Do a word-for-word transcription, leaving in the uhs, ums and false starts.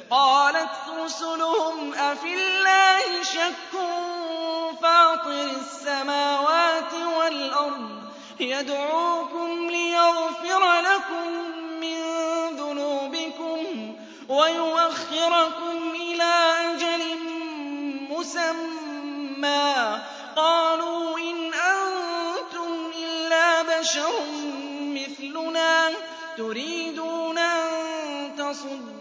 قَالَتْ رُسُلُهُمْ أَفِي اللَّهِ شَكٌّ فَاطِرِ السَّمَاوَاتِ وَالْأَرْضِ يَدْعُوكُمْ لِيَغْفِرَ لَكُم مِّن ذُنُوبِكُمْ وَيُؤَخِّرَكُمْ إِلَىٰ أَجَلٍ مُّسَمًّى قَالُوا إِنْ أَنتُمْ إِلَّا بَشَرٌ مِّثْلُنَا تُرِيدُونَ أَن تَصُدُّونَا